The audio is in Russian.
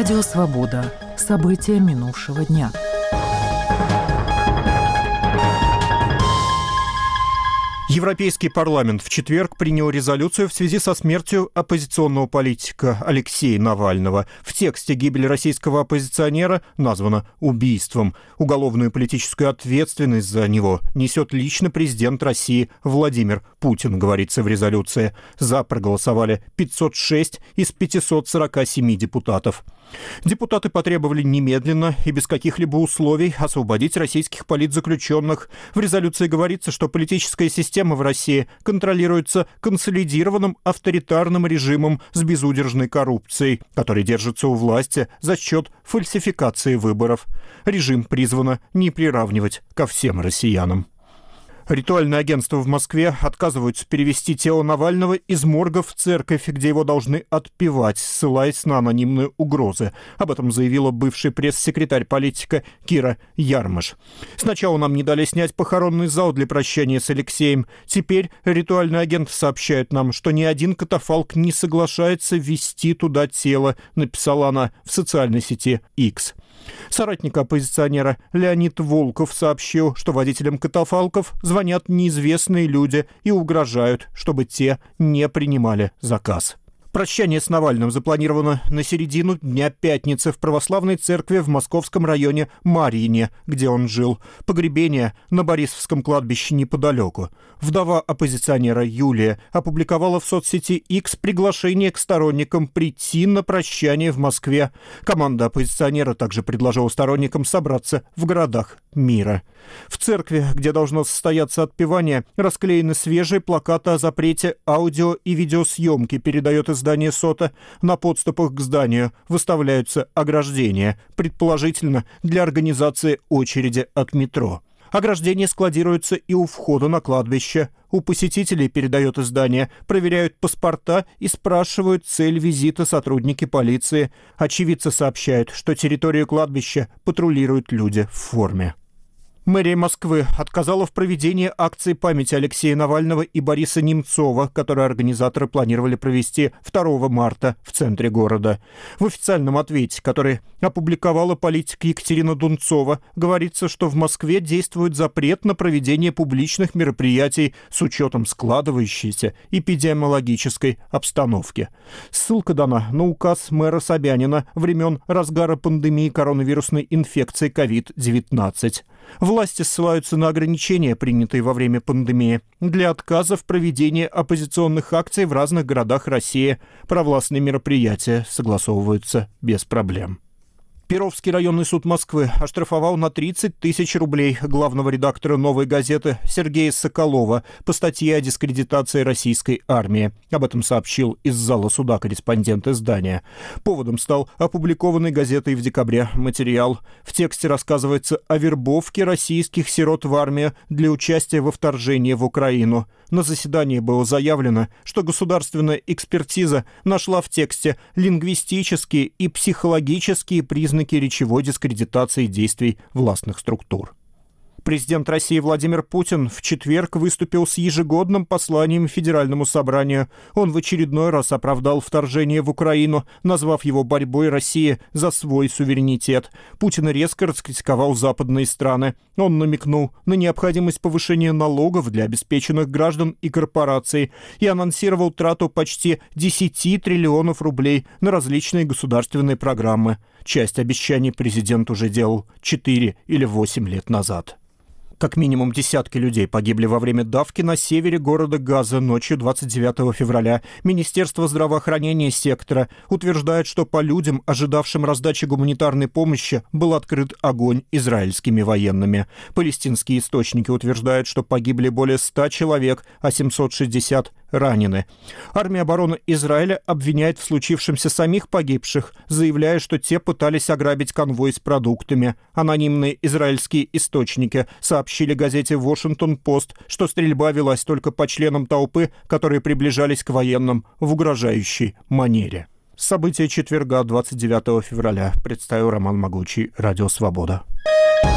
Радио «Свобода». События минувшего дня. Европейский парламент в четверг принял резолюцию в связи со смертью оппозиционного политика Алексея Навального. В тексте гибель российского оппозиционера названа убийством. Уголовную политическую ответственность за него несет лично президент России Владимир Путин, говорится в резолюции. За проголосовали 506 из 547 депутатов. Депутаты потребовали немедленно и без каких-либо условий освободить российских политзаключенных. В резолюции говорится, что политическая система в России контролируется консолидированным авторитарным режимом с безудержной коррупцией, который держится у власти за счет фальсификации выборов. Режим призвано не приравнивать ко всем россиянам. Ритуальное агентство в Москве отказываются перевести тело Навального из морга в церковь, где его должны отпевать, ссылаясь на анонимные угрозы. Об этом заявила бывший пресс-секретарь политика Кира Ярмаш. Сначала нам не дали снять похоронный зал для прощания с Алексеем. Теперь ритуальный агент сообщает нам, что ни один катафалк не соглашается везти туда тело, написала она в социальной сети X. Соратник оппозиционера Леонид Волков сообщил, что водителям катафалков звонят неизвестные люди и угрожают, чтобы те не принимали заказ. Прощание с Навальным запланировано на середину дня пятницы в православной церкви в московском районе Марьине, где он жил. Погребение на Борисовском кладбище неподалеку. Вдова оппозиционера Юлия опубликовала в соцсети X приглашение к сторонникам прийти на прощание в Москве. Команда оппозиционера также предложила сторонникам собраться в городах мира. В церкви, где должно состояться отпевание, расклеены свежие плакаты о запрете аудио и видеосъемки, передает издание «Сота». На подступах к зданию выставляются ограждения, предположительно для организации очереди от метро. Ограждения складируются и у входа на кладбище. У посетителей, передает издание, проверяют паспорта и спрашивают цель визита сотрудники полиции. Очевидцы сообщают, что территорию кладбища патрулируют люди в форме. Мэрия Москвы отказала в проведении акции памяти Алексея Навального и Бориса Немцова, которую организаторы планировали провести 2 марта в центре города. В официальном ответе, который опубликовала политик Екатерина Дунцова, говорится, что в Москве действует запрет на проведение публичных мероприятий с учетом складывающейся эпидемиологической обстановки. Ссылка дана на указ мэра Собянина времен разгара пандемии коронавирусной инфекции COVID-19. Власти ссылаются на ограничения, принятые во время пандемии, для отказа в проведении оппозиционных акций в разных городах России. Провластные мероприятия согласовываются без проблем. Перовский районный суд Москвы оштрафовал на 30 тысяч рублей главного редактора «Новой газеты» Сергея Соколова по статье о дискредитации российской армии. Об этом сообщил из зала суда корреспондент издания. Поводом стал опубликованный газетой в декабре материал. В тексте рассказывается о вербовке российских сирот в армию для участия во вторжении в Украину. На заседании было заявлено, что государственная экспертиза нашла в тексте лингвистические и психологические признаки речевой дискредитации действий властных структур. Президент России Владимир Путин в четверг выступил с ежегодным посланием Федеральному собранию. Он в очередной раз оправдал вторжение в Украину, назвав его борьбой России за свой суверенитет. Путин резко раскритиковал западные страны. Он намекнул на необходимость повышения налогов для обеспеченных граждан и корпораций и анонсировал трату почти 10 триллионов рублей на различные государственные программы. Часть обещаний президент уже делал 4 или 8 лет назад. Как минимум десятки людей погибли во время давки на севере города Газа ночью 29 февраля. Министерство здравоохранения сектора утверждает, что по людям, ожидавшим раздачи гуманитарной помощи, был открыт огонь израильскими военными. Палестинские источники утверждают, что погибли более 100 человек, а 760 ранены. Армия обороны Израиля обвиняет в случившемся самих погибших, заявляя, что те пытались ограбить конвой с продуктами. Анонимные израильские источники сообщили газете «Вашингтон-Пост», что стрельба велась только по членам толпы, которые приближались к военным в угрожающей манере. События четверга, 29 февраля. Представил Роман Могучий, Радио «Свобода».